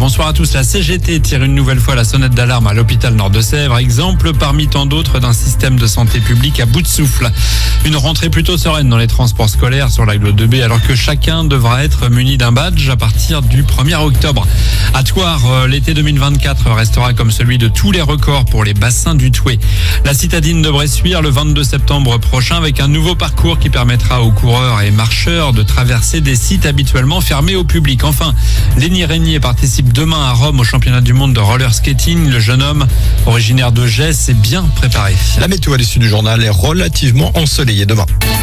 Bonsoir à tous. La CGT tire une nouvelle fois la sonnette d'alarme à l'hôpital Nord-de-Sèvres. Exemple parmi tant d'autres d'un système de santé publique à bout de souffle. Une rentrée plutôt sereine dans les transports scolaires sur l'agglo 2B alors que chacun devra être muni d'un badge à partir du 1er octobre. À Thouars, l'été 2024 restera comme celui de tous les records pour les bassins du Thouet. La citadine de Bressuire le 22 septembre prochain avec un nouveau parcours qui permettra aux coureurs et marcheurs de traverser des sites habituellement fermés au public. Enfin, Lenny Régnier participe demain à Rome au championnat du monde de roller skating. Le jeune homme, originaire de Gets, s'est bien préparé. La météo à l'issue du journal est relativement ensoleillée demain.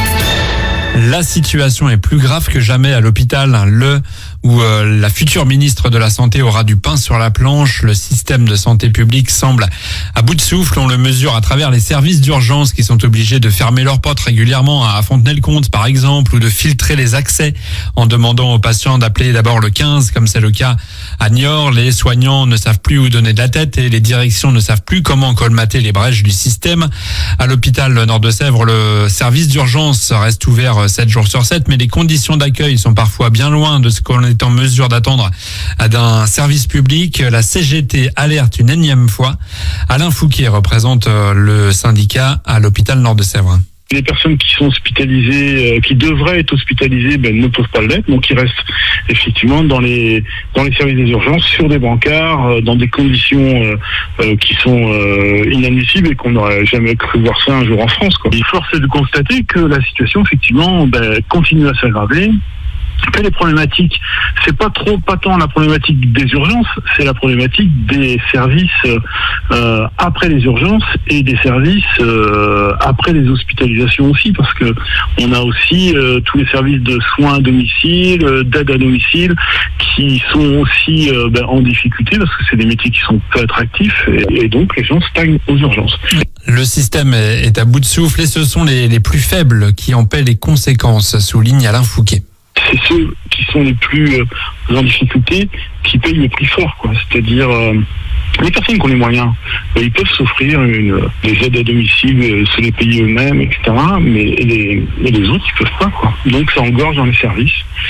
La situation est plus grave que jamais à l'hôpital, où la future ministre de la Santé aura du pain sur la planche. Le système de santé publique semble à bout de souffle. On le mesure à travers les services d'urgence qui sont obligés de fermer leurs portes régulièrement à Fontenay-le-Comte, par exemple, ou de filtrer les accès en demandant aux patients d'appeler d'abord le 15, comme c'est le cas à Niort. Les soignants ne savent plus où donner de la tête et les directions ne savent plus comment colmater les brèches du système. À l'hôpital Nord-de-Sèvres, le service d'urgence reste ouvert 7 jours sur 7, mais les conditions d'accueil sont parfois bien loin de ce qu'on est en mesure d'attendre d'un service public. La CGT alerte une énième fois. Alain Fouquier représente le syndicat à l'hôpital Nord-de-Sèvres. Les personnes qui sont hospitalisées, qui devraient être hospitalisées, ne peuvent pas l'être. Donc, ils restent effectivement dans les services des urgences, sur des brancards, dans des conditions qui sont inadmissibles et qu'on n'aurait jamais cru voir ça un jour en France, quoi. Il est forcé de constater que la situation, effectivement, continue à s'aggraver. Que les problématiques, c'est pas tant la problématique des urgences, c'est la problématique des services après les urgences et des services après les hospitalisations aussi, parce que on a aussi tous les services de soins à domicile, d'aide à domicile, qui sont aussi en difficulté parce que c'est des métiers qui sont peu attractifs et donc les gens stagnent aux urgences. Le système est à bout de souffle et ce sont les plus faibles qui en paient les conséquences, souligne Alain Fouquet. C'est ceux qui sont les plus en difficulté qui payent le prix fort, quoi. C'est-à-dire les personnes qui ont les moyens, ils peuvent s'offrir des aides à domicile, se les payer eux-mêmes, etc. Mais les autres, ils peuvent pas, quoi. Donc ça engorge dans les services.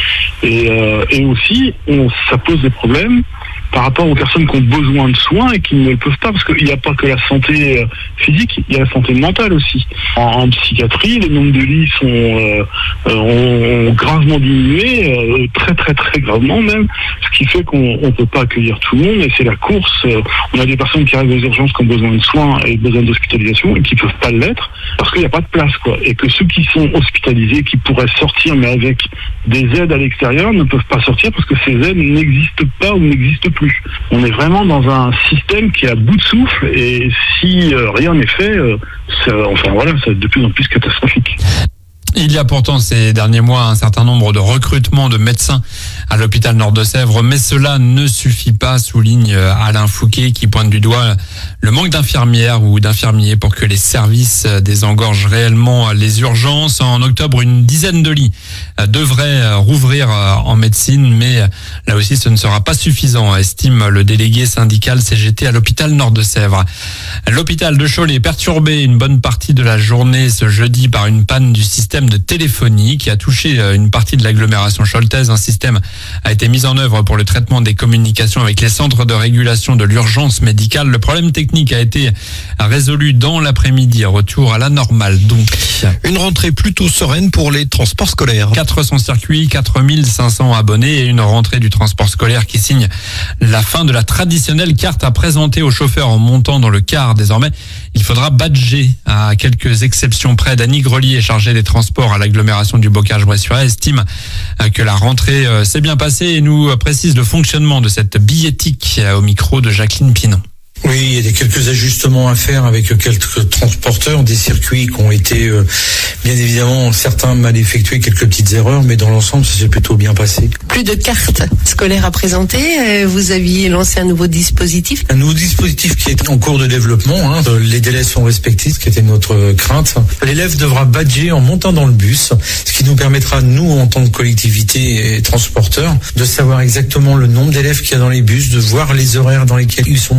Et aussi, ça pose des problèmes par rapport aux personnes qui ont besoin de soins et qui ne le peuvent pas, parce qu'il n'y a pas que la santé physique, il y a la santé mentale aussi. En psychiatrie, les nombres de lits ont gravement diminué, très très très gravement même, ce qui fait qu'on ne peut pas accueillir tout le monde, et c'est la course. On a des personnes qui arrivent aux urgences qui ont besoin de soins et besoin d'hospitalisation et qui ne peuvent pas l'être, parce qu'il n'y a pas de place, quoi. Et que ceux qui sont hospitalisés, qui pourraient sortir, mais avec des aides à l'extérieur, ne peuvent pas sortir parce que ces aides n'existent pas ou n'existent plus. On est vraiment dans un système qui est à bout de souffle et si rien n'est fait, ça va être de plus en plus catastrophique. Il y a pourtant ces derniers mois un certain nombre de recrutements de médecins à l'hôpital Nord-de-Sèvres, mais cela ne suffit pas, souligne Alain Fouquet qui pointe du doigt le manque d'infirmières ou d'infirmiers pour que les services désengorgent réellement les urgences. En octobre, une dizaine de lits devraient rouvrir en médecine, mais là aussi ce ne sera pas suffisant, estime le délégué syndical CGT à l'hôpital Nord-de-Sèvres. L'hôpital de Cholet perturbé une bonne partie de la journée ce jeudi par une panne du système de téléphonie qui a touché une partie de l'agglomération choltaise. Un système a été mis en œuvre pour le traitement des communications avec les centres de régulation de l'urgence médicale. Le problème technique a été résolu dans l'après-midi. Retour à la normale donc. Une rentrée plutôt sereine pour les transports scolaires. 400 circuits, 4500 abonnés et une rentrée du transport scolaire qui signe la fin de la traditionnelle carte à présenter aux chauffeurs en montant dans le car. Désormais, il faudra badger à quelques exceptions près. Dany Grelier, chargé des transports à l'agglomération du Bocage-Bressuire, estime que la rentrée s'est bien passée et nous précise le fonctionnement de cette billettique au micro de Jacqueline Pinon. Oui, il y a quelques ajustements à faire avec quelques transporteurs, des circuits qui ont été bien évidemment certains mal effectués, quelques petites erreurs, mais dans l'ensemble ça s'est plutôt bien passé. Plus de cartes scolaires à présenter, vous aviez lancé un nouveau dispositif. Un nouveau dispositif qui est en cours de développement, les délais sont respectés, ce qui était notre crainte. L'élève devra badger en montant dans le bus, ce qui nous permettra, nous en tant que collectivité et transporteurs, de savoir exactement le nombre d'élèves qu'il y a dans les bus, de voir les horaires dans lesquels ils sont montés,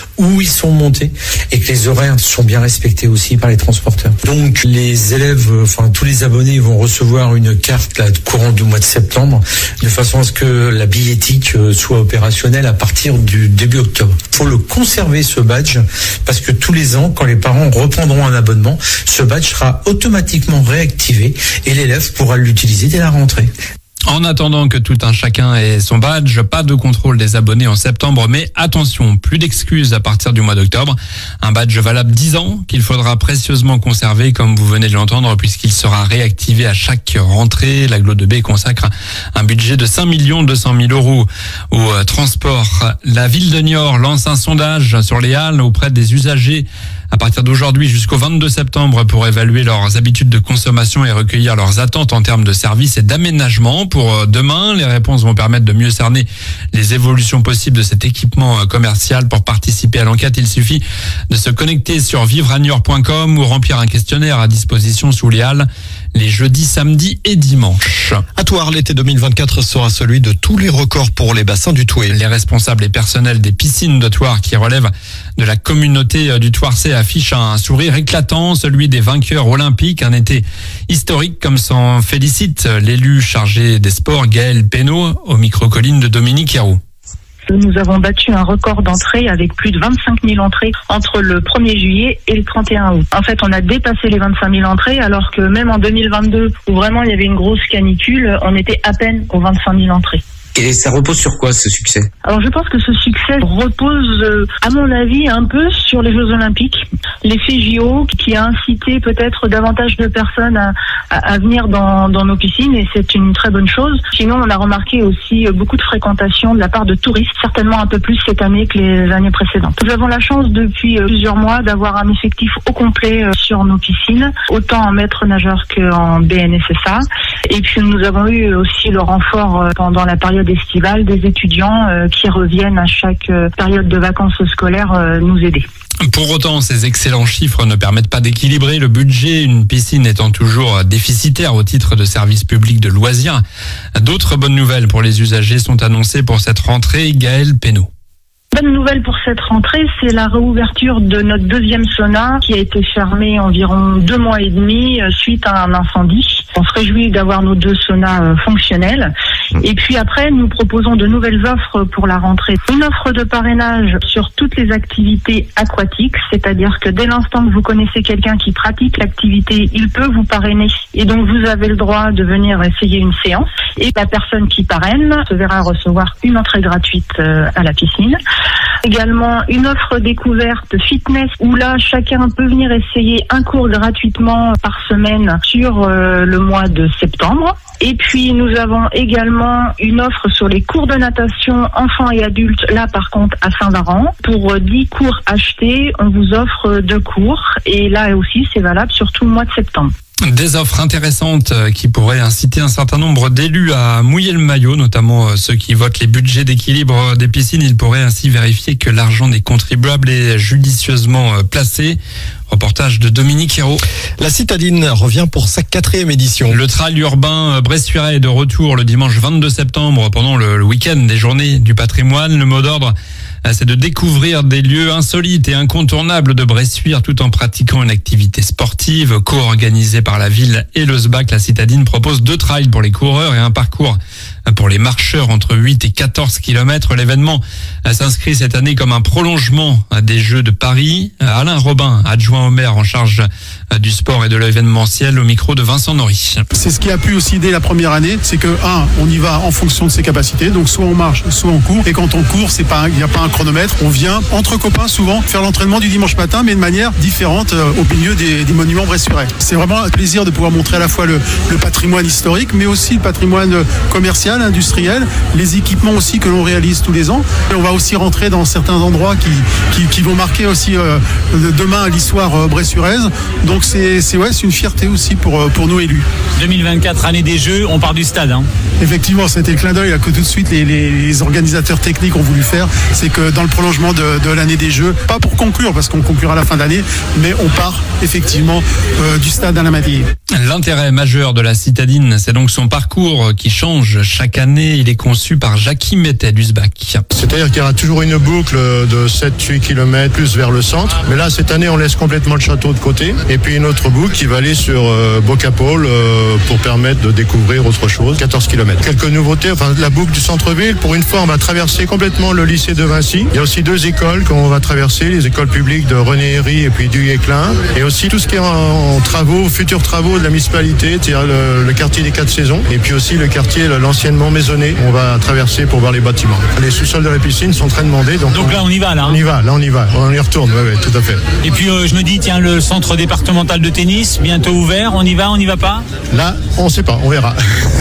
où ils sont montés et que les horaires sont bien respectés aussi par les transporteurs. Donc les élèves, tous les abonnés vont recevoir une carte là, courant du mois de septembre, de façon à ce que la billettique soit opérationnelle à partir du début octobre. Il faut le conserver, ce badge, parce que tous les ans, quand les parents reprendront un abonnement, ce badge sera automatiquement réactivé et l'élève pourra l'utiliser dès la rentrée. En attendant que tout un chacun ait son badge, pas de contrôle des abonnés en septembre, mais attention, plus d'excuses à partir du mois d'octobre. Un badge valable 10 ans qu'il faudra précieusement conserver, comme vous venez de l'entendre, puisqu'il sera réactivé à chaque rentrée. L'Agglo de B consacre un budget de 5 200 000 € au transport. La ville de Niort lance un sondage sur les halles auprès des usagers à partir d'aujourd'hui jusqu'au 22 septembre pour évaluer leurs habitudes de consommation et recueillir leurs attentes en termes de services et d'aménagement. Pour demain, les réponses vont permettre de mieux cerner les évolutions possibles de cet équipement commercial. Pour participer à l'enquête, il suffit de se connecter sur vivreaniort.com ou remplir un questionnaire à disposition sous les halles les jeudis, samedis et dimanches. À Thouars, l'été 2024 sera celui de tous les records pour les bassins du Thouet. Les responsables et personnels des piscines de Thouars qui relèvent de la communauté du Thouarsais affichent un sourire éclatant, celui des vainqueurs olympiques. Un été historique, comme s'en félicite l'élu chargé des sports Gaël Pénaud au micro-colline de Dominique Hérault. Nous avons battu un record d'entrées avec plus de 25 000 entrées entre le 1er juillet et le 31 août. En fait, on a dépassé les 25 000 entrées alors que même en 2022, où vraiment il y avait une grosse canicule, on était à peine aux 25 000 entrées. Et ça repose sur quoi, ce succès? Alors je pense que ce succès repose, à mon avis, un peu sur les Jeux Olympiques. L'effet JO qui a incité peut-être davantage de personnes à venir dans nos piscines, et c'est une très bonne chose. Sinon, on a remarqué aussi beaucoup de fréquentation de la part de touristes, certainement un peu plus cette année que les années précédentes. Nous avons la chance depuis plusieurs mois d'avoir un effectif au complet sur nos piscines, autant en maîtres nageurs qu'en BNSSA. Et puis nous avons eu aussi le renfort pendant la période estivale des étudiants qui reviennent à chaque période de vacances scolaires nous aider. Pour autant, ces excellents chiffres ne permettent pas d'équilibrer le budget, une piscine étant toujours déficitaire au titre de service public de loisirs. D'autres bonnes nouvelles pour les usagers sont annoncées pour cette rentrée. Gaël Pénaud. Bonne nouvelle pour cette rentrée, c'est la réouverture de notre deuxième sauna qui a été fermée environ 2 mois et demi suite à un incendie. On se réjouit d'avoir nos 2 saunas fonctionnels. Et puis après, nous proposons de nouvelles offres pour la rentrée. Une offre de parrainage sur toutes les activités aquatiques, c'est-à-dire que dès l'instant que vous connaissez quelqu'un qui pratique l'activité, il peut vous parrainer. Et donc vous avez le droit de venir essayer une séance. Et la personne qui parraine se verra recevoir une entrée gratuite à la piscine. Également une offre découverte fitness où là chacun peut venir essayer un cours gratuitement par semaine sur le mois de septembre. Et puis nous avons également une offre sur les cours de natation enfants et adultes, là par contre à Saint-Varan. Pour 10 cours achetés, on vous offre 2 cours et là aussi c'est valable sur tout le mois de septembre. Des offres intéressantes qui pourraient inciter un certain nombre d'élus à mouiller le maillot, notamment ceux qui votent les budgets d'équilibre des piscines. Ils pourraient ainsi vérifier que l'argent des contribuables est judicieusement placé. Reportage de Dominique Hérault. La citadine revient pour sa 4e édition. Le trail urbain Bressuiret est de retour le dimanche 22 septembre pendant le week-end des journées du patrimoine. Le mot d'ordre, c'est de découvrir des lieux insolites et incontournables de Bressuire tout en pratiquant une activité sportive co-organisée par la ville et le SBAC. La citadine propose 2 trails pour les coureurs et un parcours pour les marcheurs entre 8 et 14 km. L'événement s'inscrit cette année comme un prolongement des Jeux de Paris. Alain Robin, adjoint au maire en charge du sport et de l'événementiel, au micro de Vincent Nory. C'est ce qui a pu aussi dès la première année, c'est que on y va en fonction de ses capacités, donc soit on marche, soit on court. Et quand on court, il n'y a pas un chronomètre. On vient entre copains souvent faire l'entraînement du dimanche matin, mais de manière différente au milieu des monuments bressuirais. C'est vraiment un plaisir de pouvoir montrer à la fois le patrimoine historique, mais aussi le patrimoine commercial, industriel, les équipements aussi que l'on réalise tous les ans. Et on va aussi rentrer dans certains endroits qui vont marquer aussi demain l'histoire bressuiraise. Donc c'est une fierté aussi pour nos élus. 2024, année des Jeux, on part du stade. Effectivement, c'était le clin d'œil que tout de suite les organisateurs techniques ont voulu faire. C'est que dans le prolongement de l'année des Jeux, pas pour conclure, parce qu'on conclura à la fin d'année, mais on part effectivement du stade Alain Madinier. L'intérêt majeur de la citadine, c'est donc son parcours qui change chaque année. Il est conçu par Jackie Mettet du SBAC. C'est-à-dire qu'il y aura toujours une boucle de 7-8 km plus vers le centre. Mais là, cette année, on laisse complètement le château de côté. Et puis une autre boucle qui va aller sur Bocapole pour permettre de découvrir autre chose. 14 km. Quelques nouveautés. Enfin, la boucle du centre-ville, pour une fois, on va traverser complètement le lycée de Vinci. Il y a aussi 2 écoles qu'on va traverser. Les écoles publiques de René Héry et puis du Guesclin. Et aussi tout ce qui est en travaux, futurs travaux de la municipalité, c'est-à-dire le quartier des 4 saisons, et puis aussi le quartier, l'anciennement maisonné, on va traverser pour voir les bâtiments. Les sous-sols de la piscine sont très demandés. Donc là, on y va, là. On y va, on y retourne, ouais, tout à fait. Et puis, je me dis, tiens, le centre départemental de tennis, bientôt ouvert, on y va pas? Là, on ne sait pas, on verra.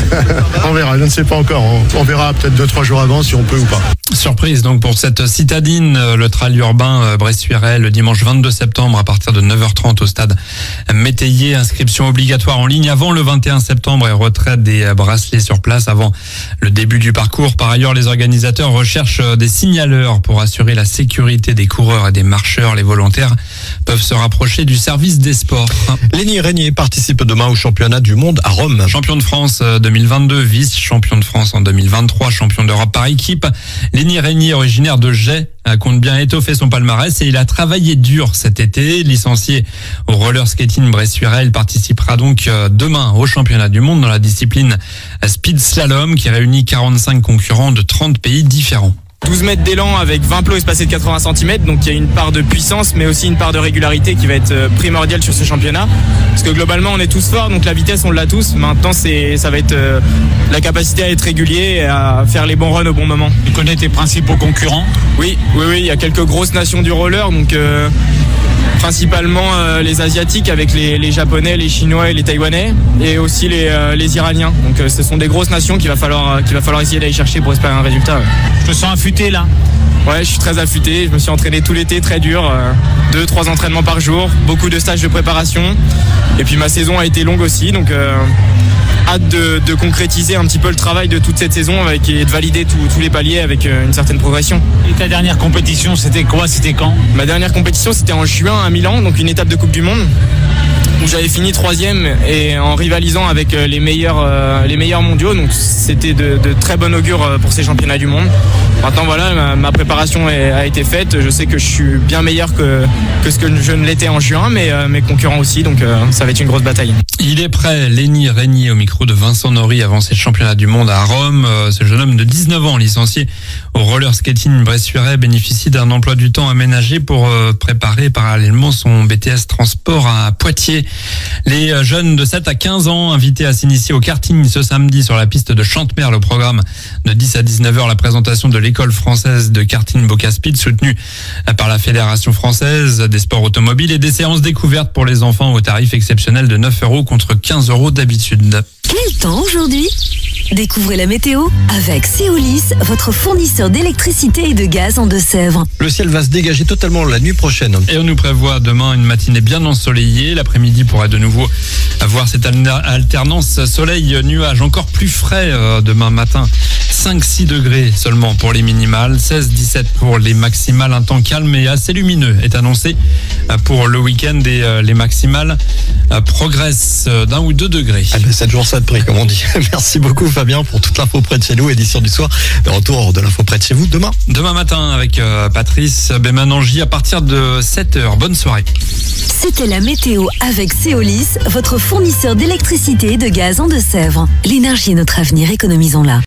On verra, je ne sais pas encore. On verra peut-être 2-3 jours avant si on peut ou pas. Surprise donc pour cette citadine, le trail urbain Bressuiret le dimanche 22 septembre à partir de 9h30 au stade Métayer. Inscription obligatoire en ligne avant le 21 septembre et retrait des bracelets sur place avant le début du parcours. Par ailleurs, les organisateurs recherchent des signaleurs pour assurer la sécurité des coureurs et des marcheurs. Les volontaires peuvent se rapprocher du service des sports. Lenny Régnier participe demain au championnat du monde à Rome. Champion de France 2022, vice-champion de France en 2023, champion d'Europe par équipe. Lenny Régnier, originaire de Jais, compte bien étoffer son palmarès et il a travaillé dur cet été. Licencié au roller skating Bressuiret, il participera donc demain au championnat du monde dans la discipline speed slalom qui réunit 45 concurrents de 30 pays différents. 12 mètres d'élan avec 20 plots espacés de 80 cm, donc il y a une part de puissance mais aussi une part de régularité qui va être primordiale sur ce championnat. Parce que globalement on est tous forts, donc la vitesse on l'a tous. Maintenant ça va être la capacité à être régulier et à faire les bons runs au bon moment. Tu connais tes principaux concurrents? Oui, il y a quelques grosses nations du roller, donc principalement les Asiatiques avec les Japonais, les Chinois et les Taïwanais, et aussi les Iraniens. Donc ce sont des grosses nations qu'il va falloir essayer d'aller chercher pour espérer un résultat. Ouais. Je te sens affûté là. Ouais, je suis très affûté. Je me suis entraîné tout l'été, très dur. 2-3 entraînements par jour, beaucoup de stages de préparation. Et puis ma saison a été longue aussi, donc hâte de concrétiser un petit peu le travail de toute cette saison et de valider tous les paliers avec une certaine progression. Et ta dernière compétition, c'était quoi? C'était quand? Ma dernière compétition, c'était en juin à Milan, donc une étape de Coupe du Monde, où j'avais fini 3e et en rivalisant avec les meilleurs mondiaux. Donc c'était de très bon augure pour ces championnats du monde. Maintenant voilà, ma préparation a été faite. Je sais que je suis bien meilleur que ce que je ne l'étais en juin, mais mes concurrents aussi, donc ça va être une grosse bataille. Il est prêt, Lenny Régnier au micro de Vincent Nory avant ces championnats du monde à Rome. Ce jeune homme de 19 ans, licencié au roller skating Bressuiret, bénéficie d'un emploi du temps aménagé pour préparer parallèlement son BTS transport à Poitiers. Les jeunes de 7 à 15 ans invités à s'initier au karting ce samedi sur la piste de Chantemerle. Au programme de 10 à 19h, la présentation de l'école française de karting Bocaspeed soutenue par la Fédération française des sports automobiles et des séances découvertes pour les enfants au tarif exceptionnel de 9 € contre 15 € d'habitude. Quel temps aujourd'hui? Découvrez la météo avec Seolis, votre fournisseur d'électricité et de gaz en Deux-Sèvres. Le ciel va se dégager totalement la nuit prochaine. Et on nous prévoit demain une matinée bien ensoleillée. L'après-midi pourra de nouveau avoir cette alternance soleil-nuage encore plus frais demain matin. 5-6 degrés seulement pour les minimales, 16-17 pour les maximales. Un temps calme et assez lumineux est annoncé pour le week-end et les maximales progressent d'1 ou 2 degrés. 7 jours ça de prix, comme on dit. Merci beaucoup Fabien pour toute l'info près de chez nous. Édition du soir, le retour de l'info près de chez vous demain. Demain matin avec Patrice Bémanangi à partir de 7h. Bonne soirée. C'était la météo avec Seolis, votre fournisseur d'électricité et de gaz en Deux-Sèvres. L'énergie est notre avenir, économisons-la.